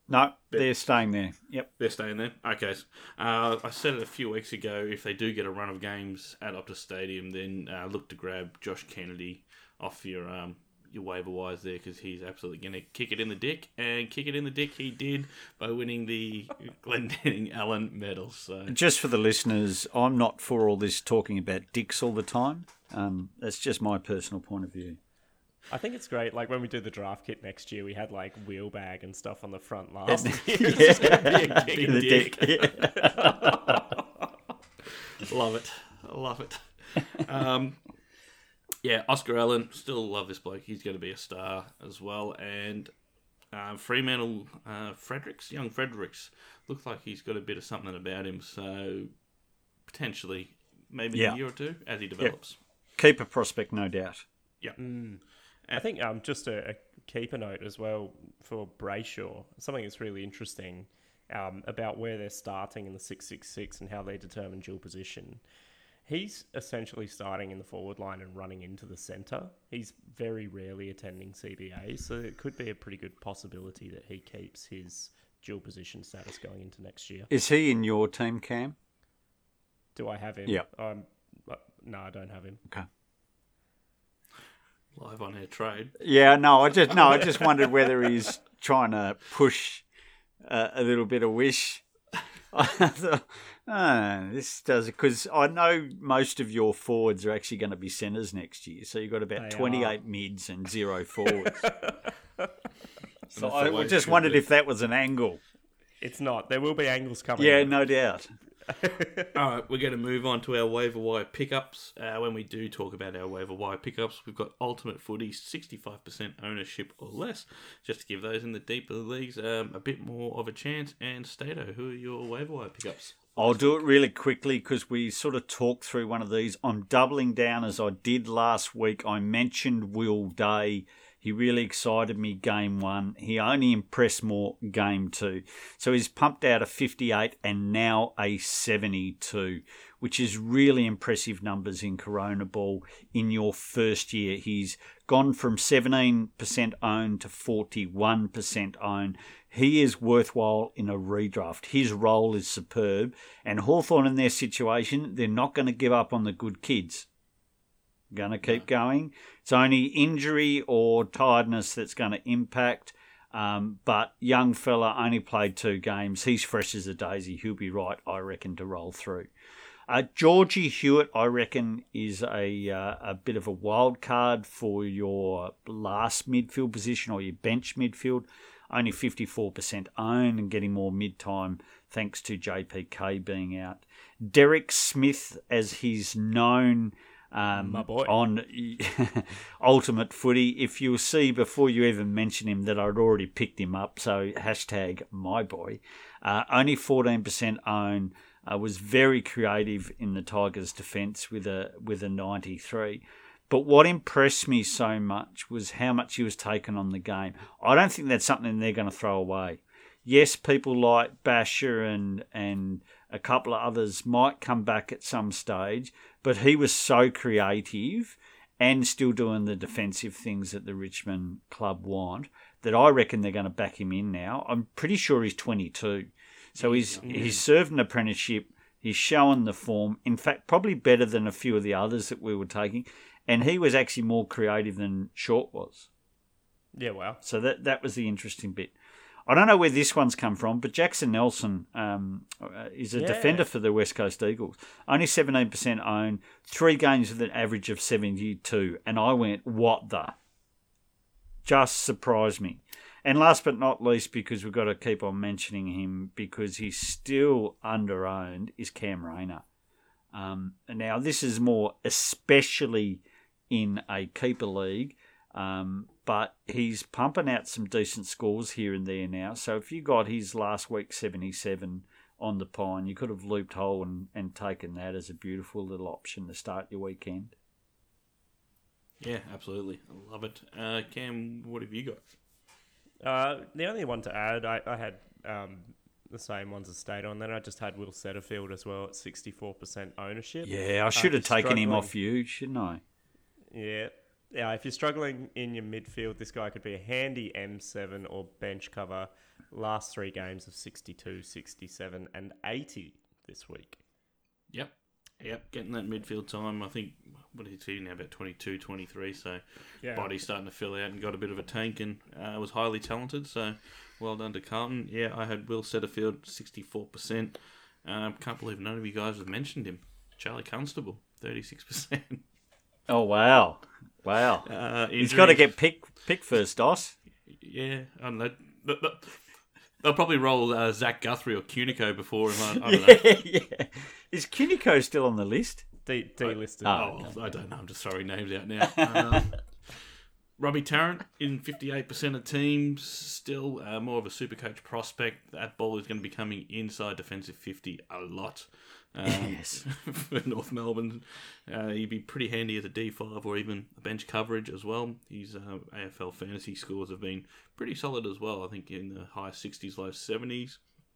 [SPEAKER 3] No, they're staying there. Yep.
[SPEAKER 2] They're staying there. Okay. Uh, I said it a few weeks ago. If they do get a run of games at Optus Stadium, then uh, look to grab Josh Kennedy off your um, your waiver wires there, because he's absolutely going to kick it in the dick, and kick it in the dick he did by winning the Glendenning Allen medal. So
[SPEAKER 3] just for the listeners, I'm not for all this talking about dicks all the time. Um, that's just my personal point of view.
[SPEAKER 4] I think it's great. Like when we do the draft kit next year, we had like wheel bag and stuff on the front last year. It's
[SPEAKER 3] Yeah.
[SPEAKER 4] just going to be a kick in the
[SPEAKER 3] The
[SPEAKER 4] dick.
[SPEAKER 3] dick, yeah.
[SPEAKER 2] love it. I love it. Um, yeah, Oscar Allen, still love this bloke. He's going to be a star as well. And uh, Fremantle, uh, Fredericks, young Fredericks, looks like he's got a bit of something about him. So potentially, maybe in
[SPEAKER 3] Yeah.
[SPEAKER 2] a year or two as he develops.
[SPEAKER 3] Keeper prospect, no doubt.
[SPEAKER 2] Yeah.
[SPEAKER 4] I think um, just a, a keeper note as well for Brayshaw, something that's really interesting um, about where they're starting in the six six six and how they determine dual position. He's essentially starting in the forward line and running into the centre. He's very rarely attending C B A, so it could be a pretty good possibility that he keeps his dual position status going into next year.
[SPEAKER 3] Is he in your team, Cam?
[SPEAKER 4] Do I have him?
[SPEAKER 3] Yeah.
[SPEAKER 4] Um, uh, no, I don't have him.
[SPEAKER 3] Okay.
[SPEAKER 2] Live on air trade.
[SPEAKER 3] Yeah, no, I just no, I just wondered whether he's trying to push uh, a little bit of wish. I thought, oh, this does it because I know most of your forwards are actually going to be centres next year, so you've got about
[SPEAKER 4] They
[SPEAKER 3] twenty-eight mids and zero forwards. So
[SPEAKER 2] That's
[SPEAKER 3] I
[SPEAKER 2] the way it
[SPEAKER 3] just
[SPEAKER 2] should
[SPEAKER 3] wondered
[SPEAKER 2] be.
[SPEAKER 3] if that was an angle.
[SPEAKER 4] It's not. There will be angles coming.
[SPEAKER 3] Yeah,
[SPEAKER 4] up.
[SPEAKER 3] no doubt.
[SPEAKER 2] All right, we're going to move on to our waiver wire pickups. Uh, when we do talk about our waiver wire pickups, we've got Ultimate Footy, sixty-five percent ownership or less, just to give those in the deeper leagues um, a bit more of a chance. And Stato, who are your waiver wire pickups?
[SPEAKER 3] I'll do it really quickly because we sort of talked through one of these. I'm doubling down as I did last week. I mentioned Will Day. He really excited me game one. He only impressed more game two. So he's pumped out a fifty-eight and now a seventy-two, which is really impressive numbers in Corona Ball in your first year. He's gone from seventeen percent owned to forty-one percent owned. He is worthwhile in a redraft. His role is superb. And Hawthorn in their situation, they're not going to give up on the good kids. Going to keep going. It's only injury or tiredness that's going to impact. Um, but young fella only played two games. He's fresh as a daisy. He'll be right, I reckon, to roll through. Uh, Georgie Hewitt, I reckon, is a uh, a bit of a wild card for your last midfield position or your bench midfield. Only fifty-four percent owned and getting more mid-time thanks to J P K being out. Derek Smith, as he's known um,
[SPEAKER 4] My boy.
[SPEAKER 3] on Ultimate Footy, if you'll see before you even mention him that I'd already picked him up, so hashtag my boy. Uh, only fourteen percent owned. Uh, was very creative in the Tigers' defence with a with a ninety-three. But what impressed me so much was how much he was taken on the game. I don't think that's something they're going to throw away. Yes, people like Basher and and a couple of others might come back at some stage, but he was so creative and still doing the defensive things that the Richmond club want that I reckon they're going to back him in now. I'm pretty sure he's twenty-two. So he's he's served an apprenticeship. He's shown the form. In fact, probably better than a few of the others that we were taking. And he was actually more creative than Short was.
[SPEAKER 4] Yeah, wow.
[SPEAKER 3] So that that was the interesting bit. I don't know where this one's come from, but Jackson Nelson um, is a
[SPEAKER 4] Yeah.
[SPEAKER 3] defender for the West Coast Eagles. Only seventeen percent owned, three games with an average of seventy-two. And I went, what the? Just surprised me. And last but not least, because we've got to keep on mentioning him because he's still under-owned, is Cam Rayner. Um, now, this is more especially in a keeper league, um, but he's pumping out some decent scores here and there now. So if you got his last week seventy-seven on the pine, you could have looped hole and, and taken that as a beautiful little option to start your weekend.
[SPEAKER 2] Yeah, absolutely. I love it. Uh, Cam, what have you got?
[SPEAKER 4] Uh, the only one to add, I, I had um, the same ones as State on. Then I just had Will Setterfield as well at sixty-four percent ownership.
[SPEAKER 3] Yeah, I
[SPEAKER 4] Uh,
[SPEAKER 3] should have
[SPEAKER 4] if you're
[SPEAKER 3] taken him
[SPEAKER 4] struggling-
[SPEAKER 3] off you, shouldn't I?
[SPEAKER 4] Yeah. Yeah, if you're struggling in your midfield, this guy could be a handy M seven or bench cover. Last three games of sixty-two, sixty-seven, and eighty this week.
[SPEAKER 2] Yep. Yep, getting that midfield time. I think, what is he now, about twenty-two, twenty-three, so
[SPEAKER 4] Yeah.
[SPEAKER 2] body's starting to fill out and got a bit of a tank and uh, was highly talented, so well done to Carlton. Yeah, I had Will Setterfield, sixty-four percent. Um, can't believe none of you guys have mentioned him. Charlie Constable, thirty-six percent.
[SPEAKER 3] Oh, wow. Wow.
[SPEAKER 2] Uh,
[SPEAKER 3] He's got to get picked pick first, Dos.
[SPEAKER 2] Yeah, I don't know. They'll probably roll uh, Zach Guthrie or Cunico before him. I, I don't know.
[SPEAKER 3] yeah, yeah. Is Cunico still on the list?
[SPEAKER 4] D- delisted.
[SPEAKER 2] Oh, I don't know. I'm just throwing names out now. Um, Robbie Tarrant in fifty-eight percent of teams, still uh, more of a super coach prospect. That ball is going to be coming inside defensive fifty a lot. Um,
[SPEAKER 3] Yes.
[SPEAKER 2] For North Melbourne, uh, he'd be pretty handy as a D five or even a bench coverage as well. His uh, A F L fantasy scores have been pretty solid as well. I think in the high sixties, low seventies.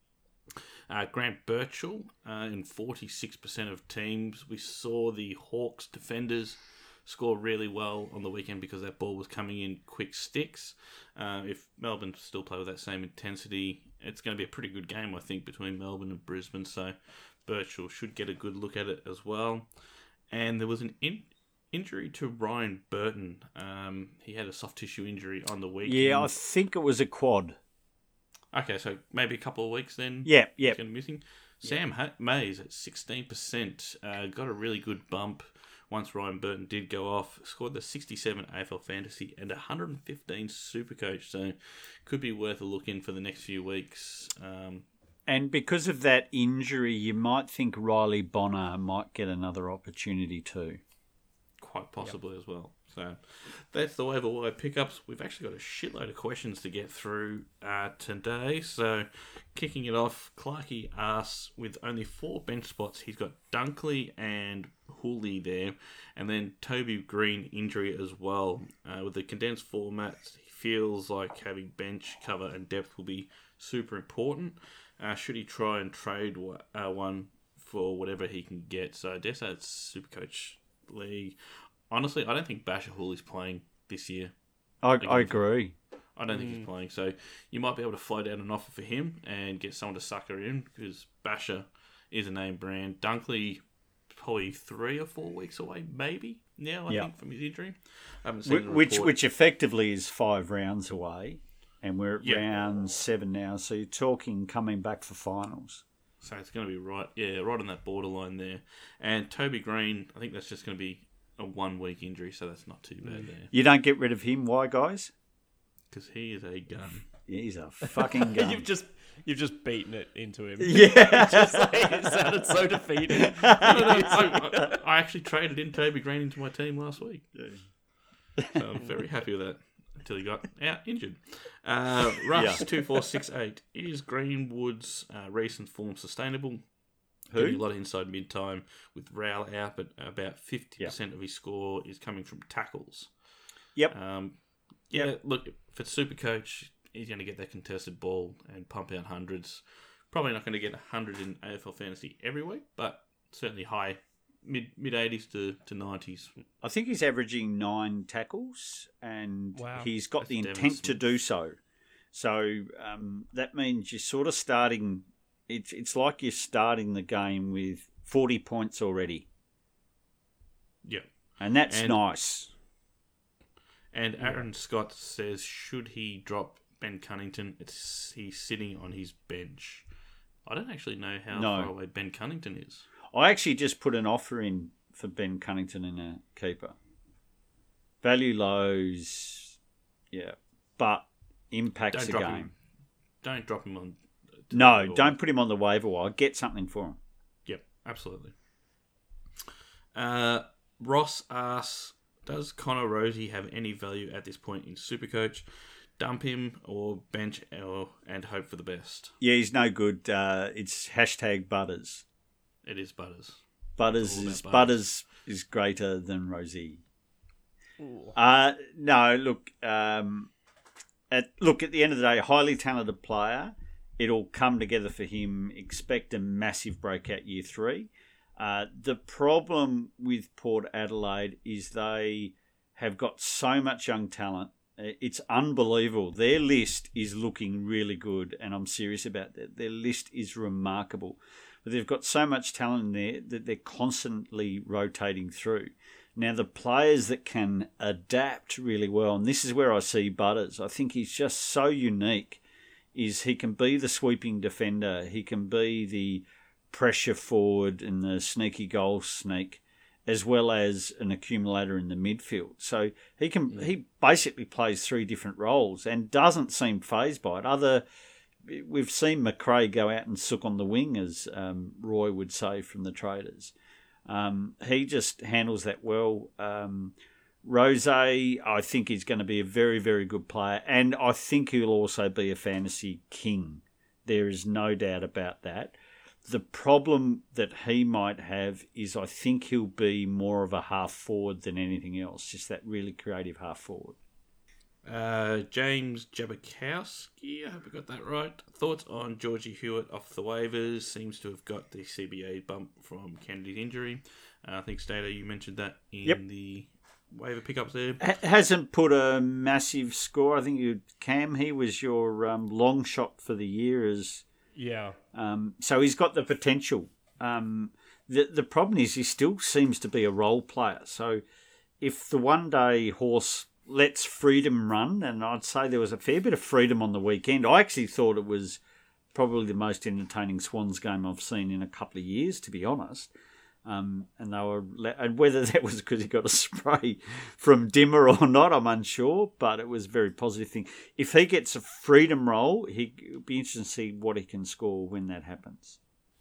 [SPEAKER 2] Uh, Grant Birchall uh, in forty-six percent of teams. We saw the Hawks defenders score really well on the weekend because that ball was coming in quick sticks. Uh, if Melbourne still play with that same intensity, it's going to be a pretty good game, I think, between Melbourne and Brisbane. So Birchall should get a good look at it as well. And there was an in- injury to Ryan Burton. Um, he had a soft tissue injury on the weekend.
[SPEAKER 3] Yeah, I think it was a quad.
[SPEAKER 2] Okay, so maybe a couple of weeks then.
[SPEAKER 3] Yeah, yeah.
[SPEAKER 2] He's going to be missing. Sam ha- Mays at sixteen percent uh, got a really good bump once Ryan Burton did go off. Scored the sixty-seven A F L Fantasy and one hundred fifteen Supercoach, so could be worth a look in for the next few weeks. Um,
[SPEAKER 3] And because of that injury, you might think Riley Bonner might get another opportunity too.
[SPEAKER 2] quite possibly yep. as well. So that's the waiver wire pickups. We've actually got a shitload of questions to get through uh, today. So kicking it off, Clarkey asks, with only four bench spots, he's got Dunkley and Hooley there, and then Toby Green injury as well. Uh, with the condensed formats, he feels like having bench cover and depth will be super important. Uh, should he try and trade uh, one for whatever he can get? So I guess that's Supercoach League. Honestly, I don't think Basher Hooley's playing this year.
[SPEAKER 3] I, I agree.
[SPEAKER 2] I don't think mm. he's playing. So you might be able to float out an offer for him and get someone to sucker in, because Basher is a name brand. Dunkley, probably three or four weeks away, maybe, now, I
[SPEAKER 3] yep.
[SPEAKER 2] think, from his injury. I haven't seen
[SPEAKER 3] which,
[SPEAKER 2] the report.
[SPEAKER 3] which effectively is five rounds away, and we're at
[SPEAKER 2] yep.
[SPEAKER 3] round seven now, so you're talking coming back for finals.
[SPEAKER 2] So it's going to be right, yeah, right on that borderline there. And Toby Green, I think that's just going to be a one-week injury, so that's not too bad there.
[SPEAKER 3] You don't get rid of him. Why, guys?
[SPEAKER 2] Because he is a gun.
[SPEAKER 3] Yeah, he's a fucking gun.
[SPEAKER 4] you've just you've just beaten it into him.
[SPEAKER 3] Yeah.
[SPEAKER 4] just like, it sounded so defeated.
[SPEAKER 2] no, no, I, I actually traded in Toby Green into my team last week. Yeah. So I'm very happy with that until he got out injured. Uh, Russ yeah. two four six eight. Is Greenwood's uh, recent form sustainable?
[SPEAKER 3] Who?
[SPEAKER 2] Getting a lot of inside mid-time with Rowell out, but about fifty percent yep. of his score is coming from tackles.
[SPEAKER 3] Yep.
[SPEAKER 2] Um, yeah, yep. Look, if it's Supercoach, he's going to get that contested ball and pump out hundreds. Probably not going to get one hundred in A F L Fantasy every week, but certainly high, mid, mid-eighties to, to nineties.
[SPEAKER 3] I think he's averaging nine tackles, and wow. he's got That's the intent to do so. So um, that means you're sort of starting... It's it's like you're starting the game with forty points already.
[SPEAKER 2] Yeah.
[SPEAKER 3] And that's
[SPEAKER 2] and,
[SPEAKER 3] nice.
[SPEAKER 2] And Aaron yeah. Scott says, should he drop Ben Cunnington? It's he's sitting on his bench. I don't actually know how no. far away Ben Cunnington is.
[SPEAKER 3] I actually just put an offer in for Ben Cunnington in a keeper. Value lows, yeah, but impacts
[SPEAKER 2] don't
[SPEAKER 3] the game.
[SPEAKER 2] Him. Don't drop him on...
[SPEAKER 3] No, don't put him on the waiver wire. Get something for him.
[SPEAKER 2] Yep, absolutely. Uh, Ross asks, does Connor Rosie have any value at this point in Supercoach? Dump him or bench or, and hope for the best?
[SPEAKER 3] Yeah, he's no good. Uh, it's hashtag Butters.
[SPEAKER 2] It is Butters.
[SPEAKER 3] Butters is Butters. Butters is greater than Rosie. Uh, no, look, um, at look at the end of the day, highly talented player. It'll come together for him. Expect a massive breakout year three. Uh, the problem with Port Adelaide is they have got so much young talent It's unbelievable. Their list is looking really good, and I'm serious about that. Their list is remarkable. But they've got so much talent in there that they're constantly rotating through. Now, the players that can adapt really well, and this is where I see Butters, I think he's just so unique, is he can be the sweeping defender, he can be the pressure forward and the sneaky goal sneak, as well as an accumulator in the midfield. So he can yeah. he basically plays three different roles and doesn't seem fazed by it. Other We've seen McRae go out and sook on the wing, as um, Roy would say from the Traders. Um, he just handles that well. Um, Rose, I think, is going to be a very, very good player, and I think he'll also be a fantasy king. There is no doubt about that. The problem that he might have is I think he'll be more of a half forward than anything else, just that really creative half forward.
[SPEAKER 2] Uh, James Jabakowski, I hope I got that right. Thoughts on Georgie Hewitt off the waivers? Seems to have got the C B A bump from Kennedy's injury. Uh, I think, Stato, you mentioned that in
[SPEAKER 3] yep.
[SPEAKER 2] the waiver pickups there.
[SPEAKER 3] H- hasn't put a massive score. I think you, Cam, he was your um, long shot for the year as...
[SPEAKER 4] Yeah.
[SPEAKER 3] Um, so he's got the potential. Um, the the problem is he still seems to be a role player. So if the one day horse lets freedom run, and I'd say there was a fair bit of freedom on the weekend. I actually thought it was probably the most entertaining Swans game I've seen in a couple of years, to be honest. Um, and they were, and whether that was because he got a spray from Dimmer or not, I'm unsure, but it was a very positive thing. If he gets a freedom role, he it'll be interesting to see what he can score when that happens.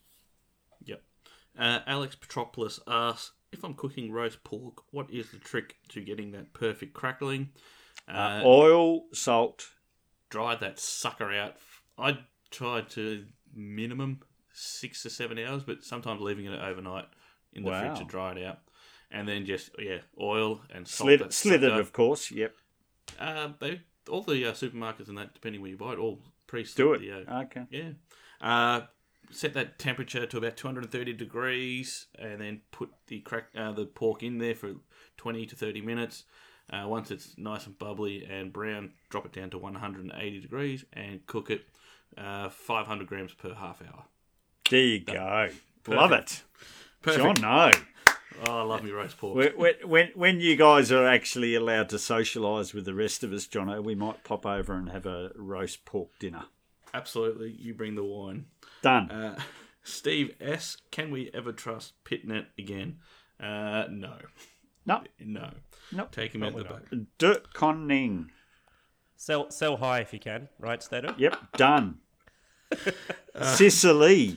[SPEAKER 2] Yep. Uh, Alex Petropoulos asks, if I'm cooking roast pork, what is the trick to getting that perfect crackling?
[SPEAKER 3] Uh, uh, oil, salt.
[SPEAKER 2] Dry that sucker out. I tried to minimum six to seven hours, but sometimes leaving it overnight in the
[SPEAKER 3] wow.
[SPEAKER 2] fridge to dry it out. And then just, yeah, oil and salt.
[SPEAKER 3] Slid, slid it, of course, yep.
[SPEAKER 2] Uh, they all the uh, supermarkets and that, depending where you buy it, all pre-slid.
[SPEAKER 3] Do it,
[SPEAKER 2] the, uh,
[SPEAKER 3] okay.
[SPEAKER 2] Yeah. Uh, set that temperature to about two hundred thirty degrees, and then put the crack uh, the pork in there for twenty to thirty minutes. Uh, once it's nice and bubbly and brown, drop it down to one hundred eighty degrees and cook it uh, five hundred grams per half hour.
[SPEAKER 3] There you go. Love it.
[SPEAKER 2] Perfect.
[SPEAKER 3] John, no.
[SPEAKER 2] Oh, I love me roast pork.
[SPEAKER 3] When, when, when you guys are actually allowed to socialise with the rest of us, Jono, we might pop over and have a roast pork dinner.
[SPEAKER 2] Absolutely. You bring the wine.
[SPEAKER 3] Done.
[SPEAKER 2] Uh, Steve S., can we ever trust Pitnet again? Uh, no.
[SPEAKER 3] No.
[SPEAKER 2] No.
[SPEAKER 3] Nope.
[SPEAKER 2] Take him out the back.
[SPEAKER 3] De Conning.
[SPEAKER 4] Sell sell high if you can, right, Stato?
[SPEAKER 3] Yep, done. uh, Sicily.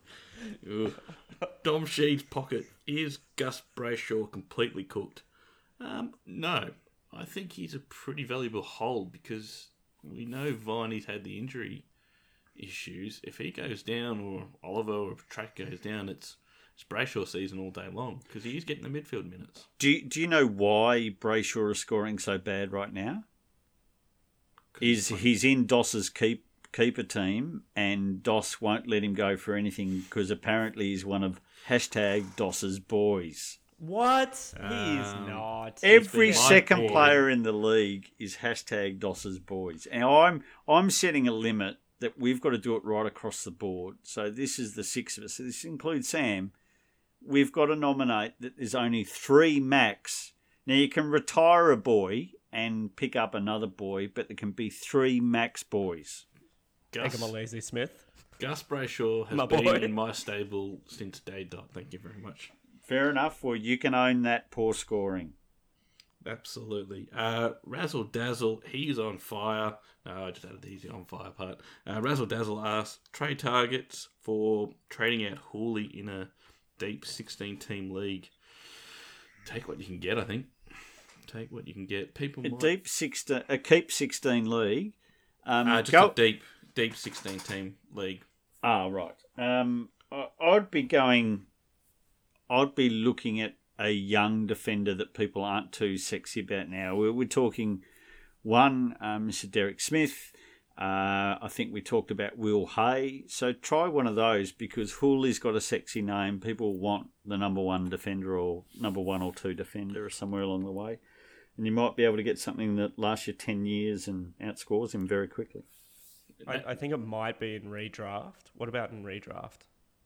[SPEAKER 2] Dom Sheed's pocket. Is Gus Brayshaw completely cooked? Um, no. I think he's a pretty valuable hold because we know Viney's had the injury issues. If he goes down, or Oliver or Track goes down, it's it's Brayshaw season all day long because he is getting the midfield minutes.
[SPEAKER 3] Do you, do you know why Brayshaw is scoring so bad right now? Is he's in Doss's keep keeper team, and Doss won't let him go for anything because apparently he's one of hashtag Doss's boys.
[SPEAKER 4] What?
[SPEAKER 2] Um,
[SPEAKER 4] he is not.
[SPEAKER 3] Every
[SPEAKER 2] He's
[SPEAKER 3] second
[SPEAKER 2] boy.
[SPEAKER 3] player in the league is hashtag Doss's boys. And I'm I'm setting a limit that we've got to do it right across the board. So this is the six of us. So this includes Sam. We've got to nominate that there's only three max. Now you can retire a boy and pick up another boy, but there can be three max boys.
[SPEAKER 2] Gus,
[SPEAKER 4] Lazy Smith.
[SPEAKER 2] Gus Brayshaw has
[SPEAKER 4] My
[SPEAKER 2] been
[SPEAKER 4] boy.
[SPEAKER 2] in my stable since day dot. Thank you very much.
[SPEAKER 3] Fair enough. Well, you can own that poor scoring.
[SPEAKER 2] Absolutely. Uh, Razzle Dazzle, he's on fire. No, I just added the easy on fire part. Uh, Razzle Dazzle asks, trade targets for trading out Hooley in a deep sixteen-team league. Take what you can get, I think. Take what you can get. People
[SPEAKER 3] A
[SPEAKER 2] might...
[SPEAKER 3] deep sixteen, a keep sixteen league. Um,
[SPEAKER 2] Uh, just
[SPEAKER 3] go...
[SPEAKER 2] a deep, deep sixteen-team league.
[SPEAKER 3] Ah, right. Um, I- I'd be going. I'd be looking at a young defender that people aren't too sexy about now. We're, we're talking one, uh, Mister Derek Smith. Uh, I think we talked about Will Hay. So try one of those because Hooley's got a sexy name. People want the number one defender or number one or two defender or somewhere along the way. and you might be able to get something that lasts you ten years and outscores him very quickly.
[SPEAKER 4] I, I think it might be in redraft. What about in redraft?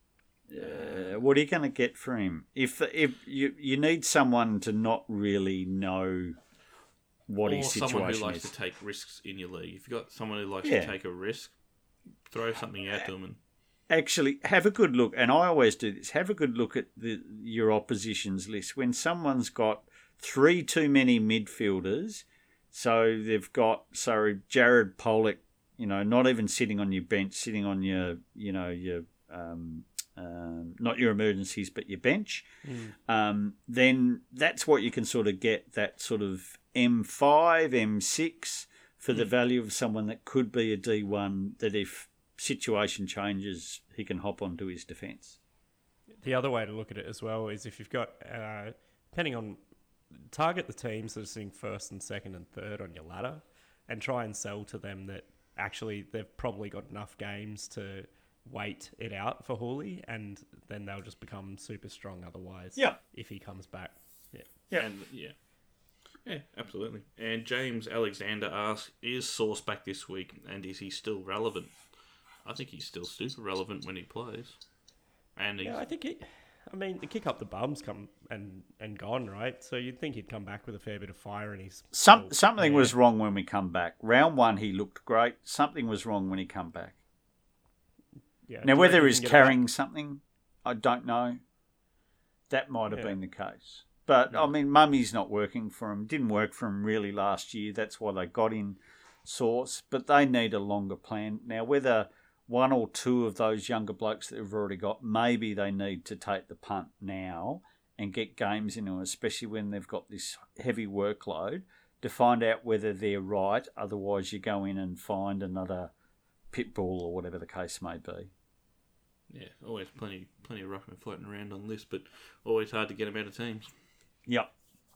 [SPEAKER 3] Uh, what are you going to get for him? If if you you need someone to not really know what
[SPEAKER 2] or
[SPEAKER 3] his situation
[SPEAKER 2] someone who likes
[SPEAKER 3] is.
[SPEAKER 2] to take risks in your league. If you've got someone who likes
[SPEAKER 3] Yeah.
[SPEAKER 2] to take a risk, throw something out to them. And
[SPEAKER 3] Actually, have a good look, and I always do this. Have a good look at the your opposition's list. When someone's got three too many midfielders, so they've got so Jared Pollock, you know, not even sitting on your bench, sitting on your, you know, your um, um, not your emergencies, but your bench.
[SPEAKER 4] Mm.
[SPEAKER 3] Um, then that's what you can sort of get, that sort of M five, M six for the value of someone that could be a D one. That if situation changes, he can hop onto his defence.
[SPEAKER 4] The other way to look at it as well is if you've got, uh, depending on, target the teams that are sitting first and second and third on your ladder and try and sell to them that actually they've probably got enough games to wait it out for Hooley, and then they'll just become super strong otherwise.
[SPEAKER 3] Yeah.
[SPEAKER 4] If he comes back. Yeah.
[SPEAKER 3] Yeah.
[SPEAKER 2] And, yeah. Yeah, absolutely. And James Alexander asks, is Sauce back this week, and is he still relevant? I think he's still super relevant when he plays. And he's,
[SPEAKER 4] Yeah, I think he, I mean, the kick up the bums come and, and gone, right? So you'd think he'd come back with a fair bit of fire and he's...
[SPEAKER 3] Some,
[SPEAKER 4] still
[SPEAKER 3] something
[SPEAKER 4] there.
[SPEAKER 3] was wrong when we come back. Round one, he looked great. Something was wrong when he come back.
[SPEAKER 4] Yeah,
[SPEAKER 3] Now,
[SPEAKER 4] do you
[SPEAKER 3] whether
[SPEAKER 4] reckon
[SPEAKER 3] he's
[SPEAKER 4] he can get it
[SPEAKER 3] carrying
[SPEAKER 4] back?
[SPEAKER 3] something, I don't know. That might have
[SPEAKER 4] Yeah.
[SPEAKER 3] been the case. But, I mean, Mummy's not working for him. Didn't work for him really last year. That's why they got in Sauce. But they need a longer plan. Now, whether one or two of those younger blokes that they've already got, maybe they need to take the punt now and get games into them, especially when they've got this heavy workload, to find out whether they're right. Otherwise, you go in and find another Pitbull or whatever the case may be.
[SPEAKER 2] yeah, always plenty plenty of ruckmen floating around on the list, but always hard to get him out of teams.
[SPEAKER 3] Yep.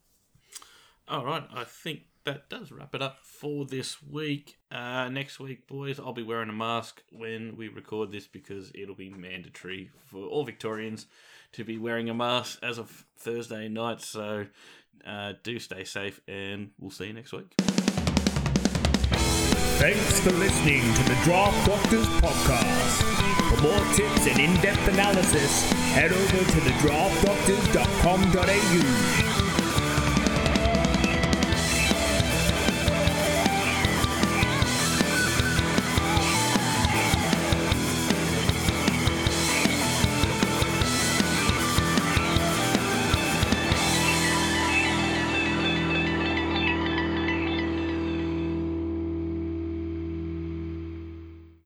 [SPEAKER 2] All right, I think that does wrap it up for this week. Uh, next week, boys, I'll be wearing a mask when we record this because it'll be mandatory for all Victorians to be wearing a mask as of Thursday night. So uh, do stay safe, and we'll see you next week.
[SPEAKER 1] Thanks for listening to the Draft Doctors podcast. For more tips and in-depth analysis, head over to the draft doctors dot com dot a u.